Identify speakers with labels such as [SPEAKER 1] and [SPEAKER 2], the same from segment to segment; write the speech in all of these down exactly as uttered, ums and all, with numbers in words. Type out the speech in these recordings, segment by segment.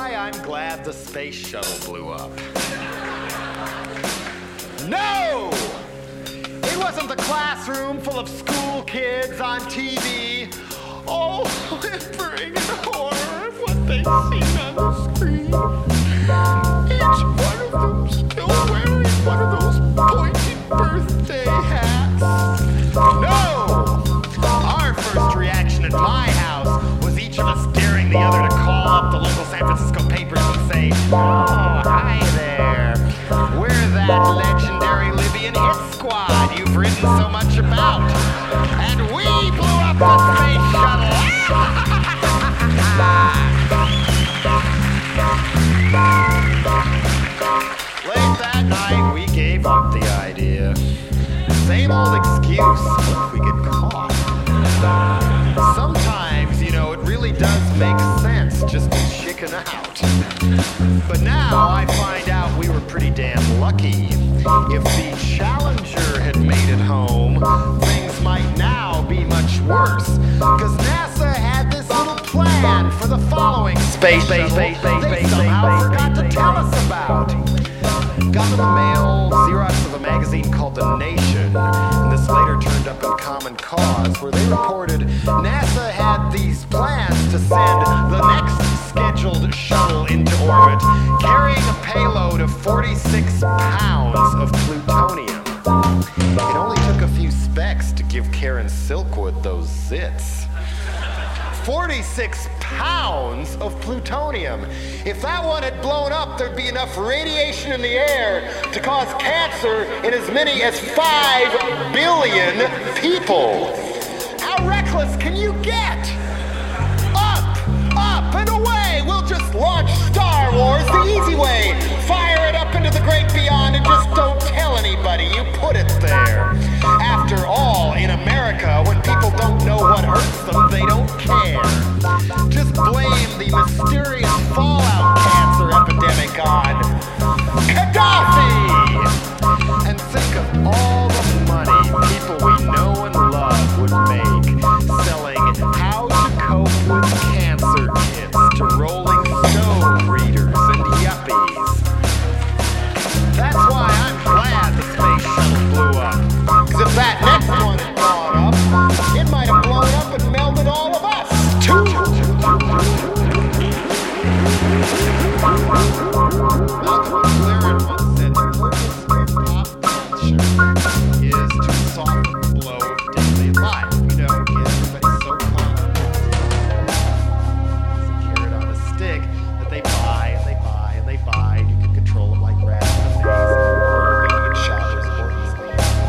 [SPEAKER 1] why I'm glad the space shuttle blew up. No! It wasn't the classroom full of school kids on T V, all whimpering in horror of what they'd seen on the screen. Each one of them still wearing one of those pointy birthday hats. No! Our first reaction at my house was each of us daring the other to call up the local San Francisco papers and say, "Oh, hi there. We're that legendary Libyan hit squad you've written so much about. And we blew up the space shuttle." Late that night, we gave up the idea. Same old excuse. What if we get caught? Sometimes, you know, it really does make sense just to chicken out. But now I find out we were pretty damn lucky. If the Challenger had made it home, things might now be much worse. Because NASA had this little plan for the following space shuttle they somehow forgot to tell us about. Got in the mail Xerox of a magazine called The Nation, and this later turned up in Common Cause, where they reported NASA had these plans to send the next scheduled shuttle into orbit, carrying a payload of forty-six pounds of plutonium. It only took a few specks to give Karen Silkwood those zits. forty-six pounds of plutonium. If that one had blown up, there'd be enough radiation in the air to cause cancer in as many as five billion people. How reckless can you get? Up, up, and away! We'll just launch Star Wars the easy way. Fire it up into the great beyond and just don't tell anybody you put it there. After all, in America, when people don't know what hurts them, they don't care. Just blame the mysterious fallout cancer epidemic on Gaddafi! And think of all the money people we know and love would make selling how to cope with cancer kits to Rolling Stone readers and yuppies. That's why I'm glad the space shuttle blew up. Because if that next one had blown up, it might have blown up and melted all of us, too. Malcolm McLaren once said the purpose of pop culture is to soften the blow of daily life. You know, get everybody so calm. It's a carrot on a stick that they buy and they buy and they buy, and you can control them like rats in a maze. Or you can shoppers more easily.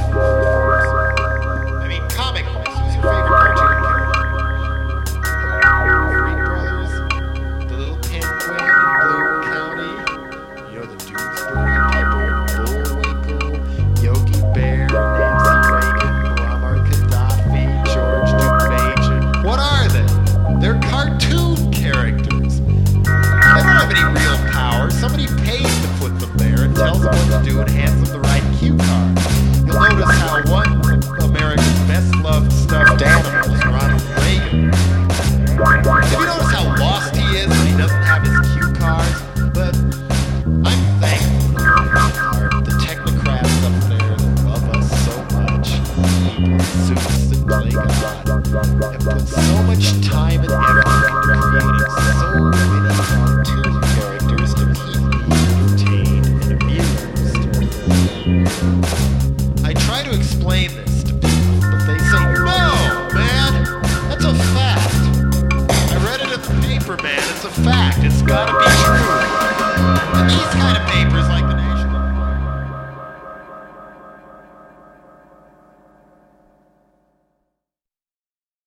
[SPEAKER 1] I mean, comic-wise, who's your favorite cartoon character? Three Brothers, the little penguin in Bloom County, you know, the Doonesbury people, Bullwinkle, Yogi Bear, Nancy Reagan, Muammar Gaddafi, George Dukmajian. What are they? They're cartoon characters. They don't have any real power. Somebody pays to put them there and tells them what to do and hands them the right cue card. You'll notice how one of America's best-loved stuffed animals, Ronald Reagan. Have you noticed how lost he is when he doesn't have his cue cards? But I'm thankful for the technocrats up there that love us so much. People in suits that play God have put so much time and effort into creating so many cartoon characters to keep me entertained and amused. I try to explain this to people, but they say, "No, man, that's a fact. I read it in the paper, man. It's a fact. It's gotta be true."